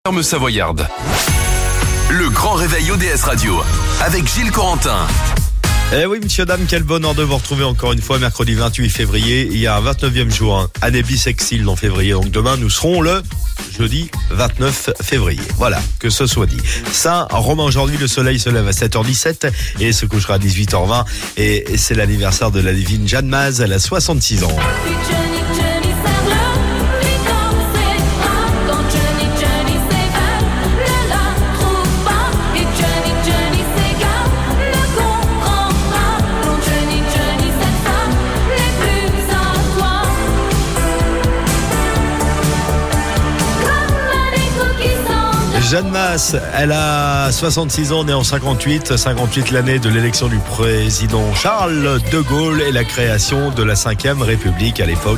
ferme savoyarde. Le grand réveil ODS Radio avec Gilles Corentin. Eh oui, monsieur, dame, quel bonheur de vous retrouver encore une fois, mercredi 28 février. Il y a un 29e jour, année bissextile en février. Donc demain, nous serons le jeudi 29 février. Voilà, que ce soit dit. Saint-Romain, aujourd'hui, le soleil se lève à 7h17 et se couchera à 18h20. Et c'est l'anniversaire de la divine Jeanne Maz, elle a 66 ans. Jeanne Maz, elle a 66 ans, née en 58 l'année de l'élection du président Charles de Gaulle et la création de la 5e République à l'époque.